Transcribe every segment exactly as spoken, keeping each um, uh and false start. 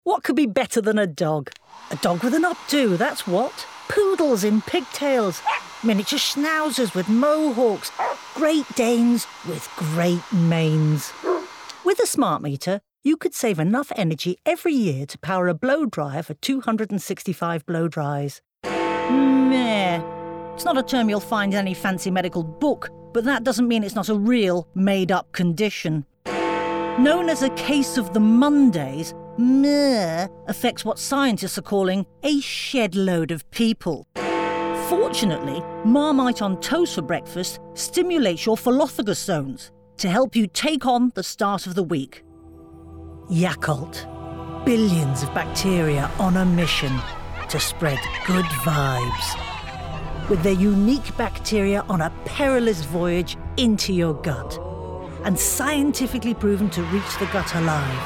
What could be better than a dog? A dog with an updo, that's what. Poodles in pigtails, miniature schnauzers with mohawks, Great Danes with great manes. With a smart meter, you could save enough energy every year to power a blow dryer for two hundred sixty-five blow dries. Meh. It's not a term you'll find in any fancy medical book, but that doesn't mean it's not a real, made-up condition. Known as a case of the Mondays, meh affects what scientists are calling a shed load of people. Fortunately, Marmite on toast for breakfast stimulates your philophagus zones to help you take on the start of the week. Yakult. Billions of bacteria on a mission to spread good vibes. With their unique bacteria on a perilous voyage into your gut, and scientifically proven to reach the gut alive.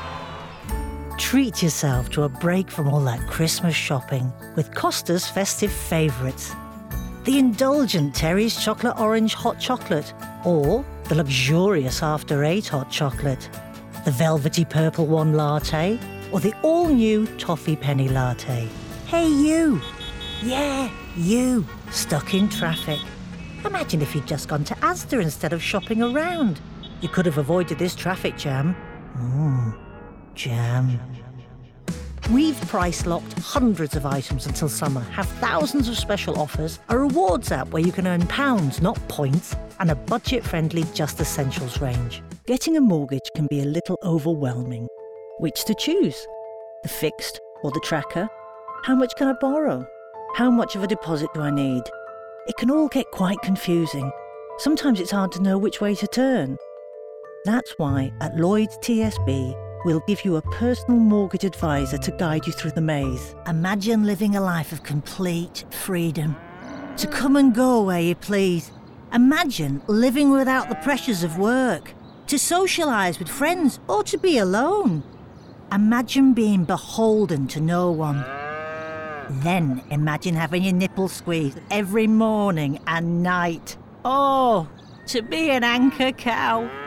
Treat yourself to a break from all that Christmas shopping with Costa's festive favourites. The indulgent Terry's Chocolate Orange Hot Chocolate, or the luxurious After Eight Hot Chocolate, the velvety purple one latte, or the all-new Toffee Penny Latte. Hey you! Yeah, you, stuck in traffic. Imagine if you'd just gone to Asda instead of shopping around. You could have avoided this traffic jam. Mmm, jam. We've price-locked hundreds of items until summer, have thousands of special offers, a rewards app where you can earn pounds, not points, and a budget-friendly Just Essentials range. Getting a mortgage can be a little overwhelming. Which to choose? The fixed or the tracker? How much can I borrow? How much of a deposit do I need? It can all get quite confusing. Sometimes it's hard to know which way to turn. That's why at Lloyds T S B, we'll give you a personal mortgage advisor to guide you through the maze. Imagine living a life of complete freedom. To come and go where you please. Imagine living without the pressures of work. To socialise with friends or to be alone. Imagine being beholden to no one. Then imagine having your nipples squeezed every morning and night. Oh, to be an anchor cow.